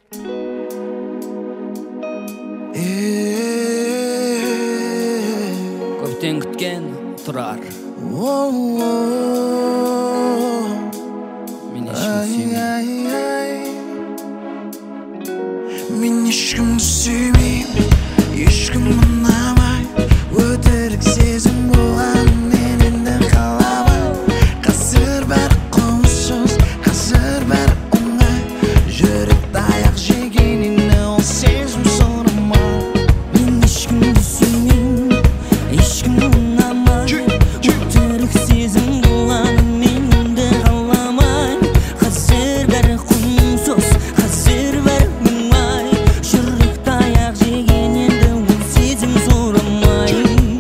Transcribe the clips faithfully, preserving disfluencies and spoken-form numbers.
Көптен күткен тұрар. Мен ешкімді сүймеймін, ешкімді ұнамай, өтірік сезім болған мен енді қаламай. Қазір бәрі құнсыз, қазір бәрі оңай, жүректі аяқ жегеннен ол сезім сұрамай. Мен ешкімді сүймеймін, ешкімді ұнамай, өтірік сезім болған мен енді қаламай. Қазір бәрі құнсыз, қазір бәрі оңай, жүректі аяқ жеген енді ол сезім сұрамай.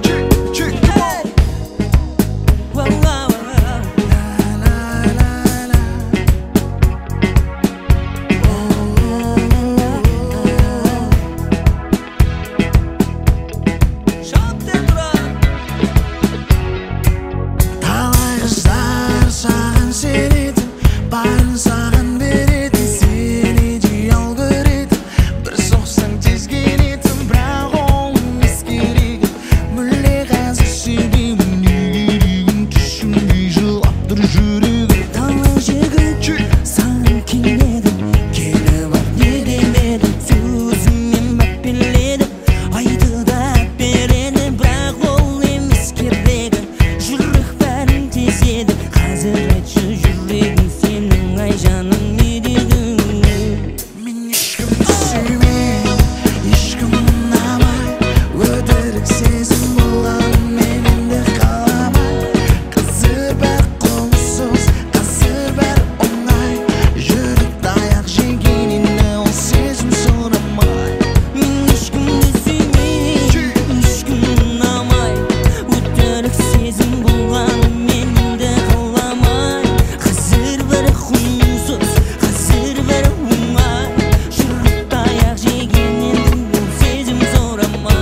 Талай қыздар саған сенетін, барын саған беретін, сені идеал көретін, бір соқсаң тез келетін, бірақ ол емес керегі. Мүлде қазір сүйгенмін, неге деген түсінбей жылап тұр жүрегім. Талай жігіт саған келеді, келіп ақ не демеді, сөзімен мәпеледі, айтты да береді, бірақ ол емес керегі. Жүрек бәрін тезеді, қазір айтшы жүрегім, сенің ай жаның не дедің? Мен ешкімді сүймеймін, ешкімді ұнамай, өтірік сезім болған мен енді қаламай. Қазір бәрі құнсыз, қазір бәрі оңай, жүректі аяқ жегеннен ол сезім сұрамай. Мен ешкімді сүймеймін, ешкімді ұнамай, өтірік сезім болған мен енді қаламай. Қазір бәрі құнсыз, қазір бәрі оңай, жүректі аяқ жеген енді ол сезім сұрамай.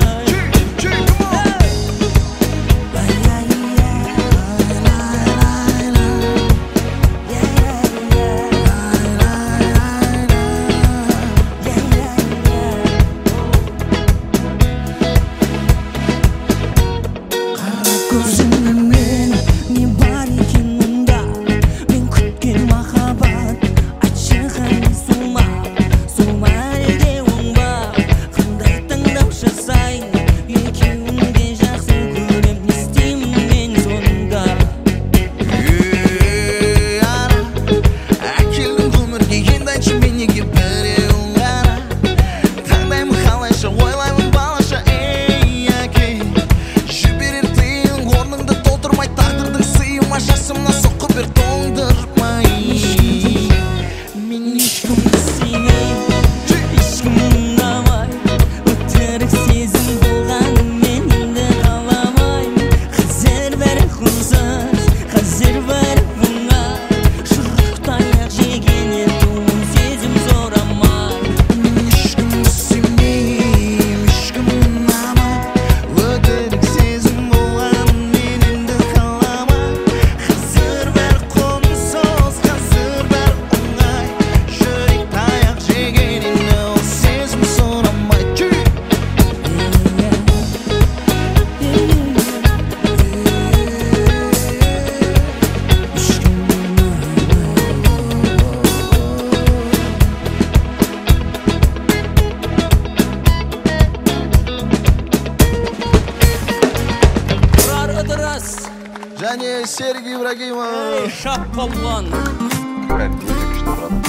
Көзіңнен мен не бар екен мұнда, мен күткен махаббат, айтшы қане сол ма, сол ма әлде оң ба? Қандай таңдау жасайын, екеуін де жақсы көрем, не істеймін мен сонда? Ей ара, әкелдің өмірге, енді айтшы мен неге біреуің ғана? Таңдаймын қалайша, ойлаймын балаша, ей әке. Жіберер тиын, орныңды толтырмай, тағдырдың сыйыма жасымна соққы бер тоңдырмай. Мен ешкімді сүймеймін, ешкімді ұнамай, өтірік сезім болған мен енді қаламай. Қазір бәрі құнсыз, қазір бәрі оңай, жүректі аяқ жеген енді ол сезім сұрамай. Мен ешкімді сүймеймін, ешкімді ұнамай, өтірік сезім болған мен енді қаламай. Қазір бәрі құнсыз, қазір бәрі оңай, жүректі аяқ жегеннен ол сезім сұрамай. Тұрар Ыдырыс, Және Серік Ибрагимов. шап болған. Бәрі өте күшті тұрады.